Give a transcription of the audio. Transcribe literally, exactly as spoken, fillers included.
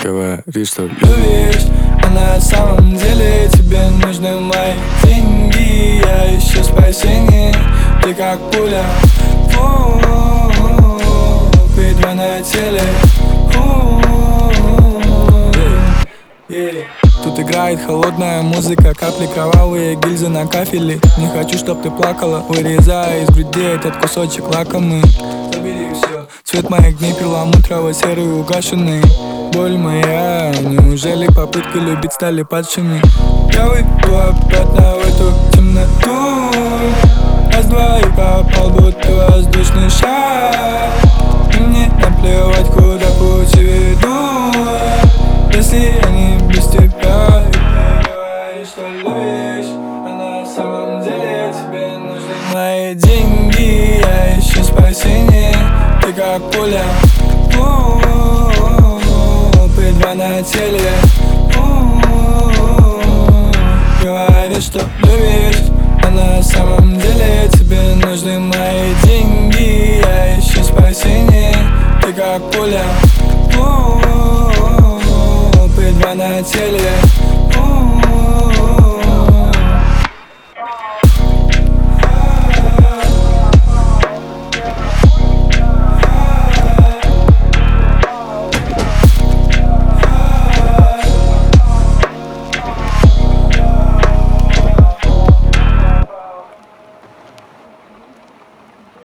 говоришь, что любишь, а на самом деле тебе нужны мои деньги. Я ищу спасение, ты как пуля, битва на теле. Yeah. Тут играет холодная музыка, капли кровавые, гильзы на кафеле. Не хочу, чтоб ты плакала, вырезая из груди этот кусочек лакомый. Забери все, цвет моих дней перламутрово-серый угашенный. Боль моя, неужели попытки любить стали падшими? Я выйду обратно в эту темноту, раз-два и попал, будто воздушный шар. И мне наплевать, куда пути ведут, если я не без тебя. Ты говоришь, что любишь, а на самом деле тебе нужны мои деньги. Я ищу спасение, ты как пуля, битва на теле. Говоришь, что любишь, а на самом деле тебе нужны мои деньги. Я ищу спасение, ты как пуля, битва на теле.